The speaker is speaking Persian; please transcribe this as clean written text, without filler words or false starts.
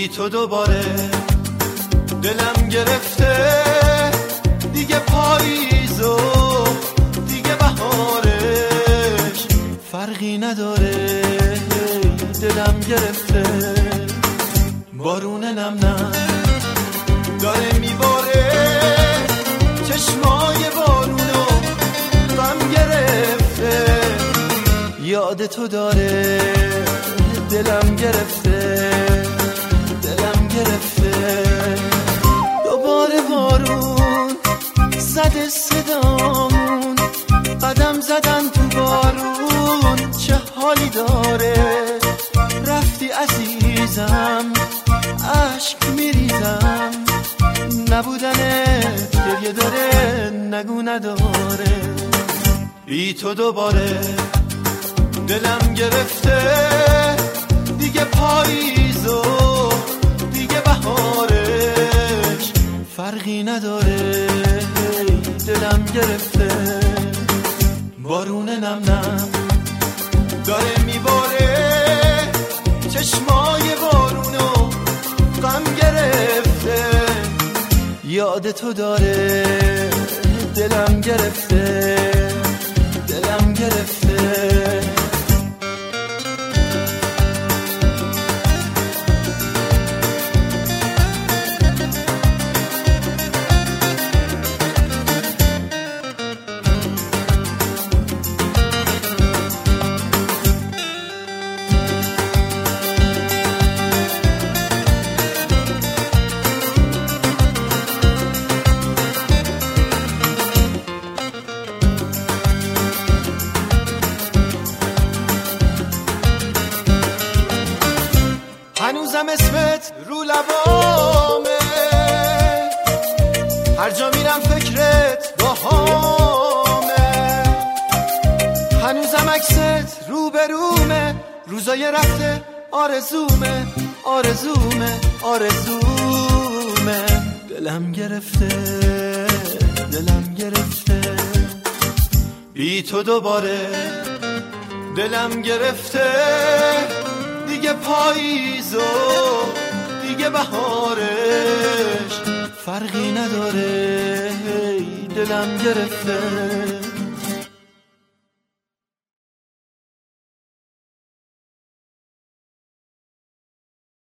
بی تو دوباره دلم گرفته دیگه پاییز و دیگه بهارش فرقی نداره دلم گرفته بارون نم نم داره میباره چشمای بارونو غم گرفته یاد تو داره دلم گرفته دلم گرفته دوباره بارون زده صدامون قدم زدن تو بارون چه حالی داره رفتی عزیزم عشق میریزم نبودنت گریه داره نگو نداره بی تو دوباره دلم گرفته دیگه پاییز و دیگه بهارش فرقی نداره دلم گرفته بارون نم نم داره میباره چشمای بارونو غم گرفته یاد تو داره دلم گرفته دلم گرفته هنوزم اسمت رو لبامه هر جا میرم فکرت باهامه هنوزم عکست رو برومه روزای رفته آرزومه آرزومه آرزومه دلم گرفته دلم گرفته بی تو دوباره دلم گرفته دیگه پاییز و دیگه بهارش فرقی نداره دلم گرفته